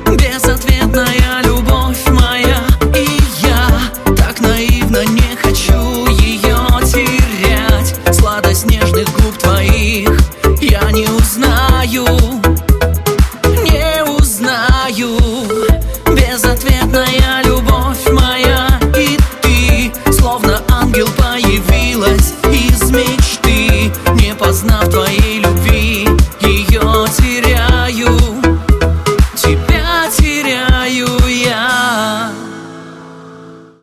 Безответная любовь моя, и я так наивно не хочу ее терять. Сладость нежных губ твоих я не узнаю, не узнаю. Безответная любовь моя, и ты, словно ангел, появилась из мечты, не познав твоей любви.